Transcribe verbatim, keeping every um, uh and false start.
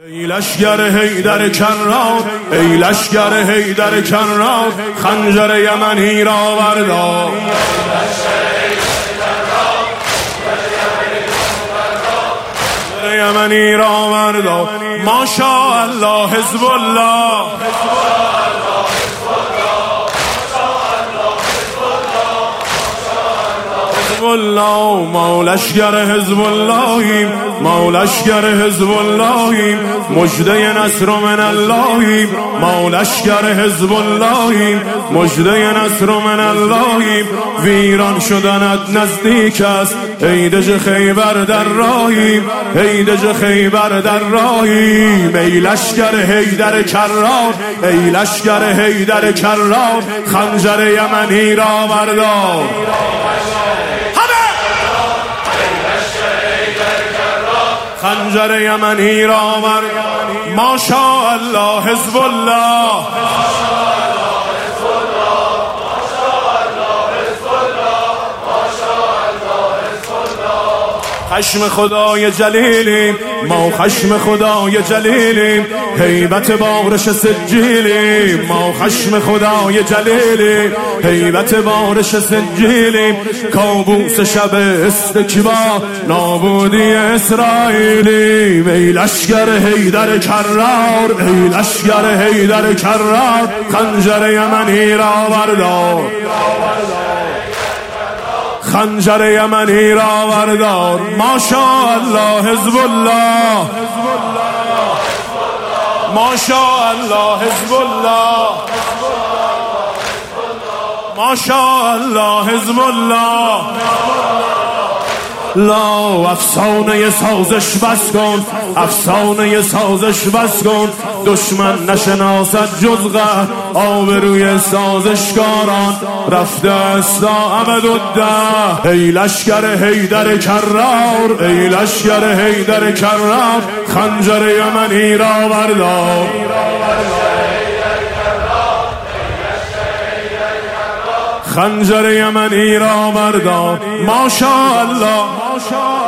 ای لشگر حیدر کرار، ای لشگر حیدر کرار، خنجر یمنی را بردار. یمنی را بردار. ماشاءالله حزب الله، حزب الله ما لشگر حزب اللهیم، ما لشگر حزب اللهیم، مژده نصر من اللهیم، ما لشگر حزب اللهیم، مژده نصر من اللهیم. ویران شدنت نزدیک است، ای دژ خیبر در راهیم، ای دژ خیبر در راهیم. ای لشگر حیدر کرار، ای لشگر حیدر کرار، خنجر یمنی را بردار. خنجر یمنی را بردار. ماشاءالله حزب الله، خشم خدای جلیلیم، ما خشم خدای جلیلیم، هیبت بارش سجیلیم، ما خشم خدای جلیلیم، هیبت بارش سجیلیم. کابوس شب استکبار، نابودی اسرائیلیم. ای لشگر حیدر کرار، ای لشگر حیدر کرار، خنجر یمنی را بردار. خنجر یمنی را بردار. ماشاءالله حزب الله، ماشاءالله حزب الله، ماشاءالله حزب الله. لا افسانه سازش بس کن، افسانه سازش بس کن، دشمن نشناسد جز قهر آبروی سازشکاران، رفته است تا ابدالده. ای لشگر حیدر کرار، ای لشگر حیدر کرار، خنجر یمنی را بردار. خنجر یمنی را بردار. ماشاءالله.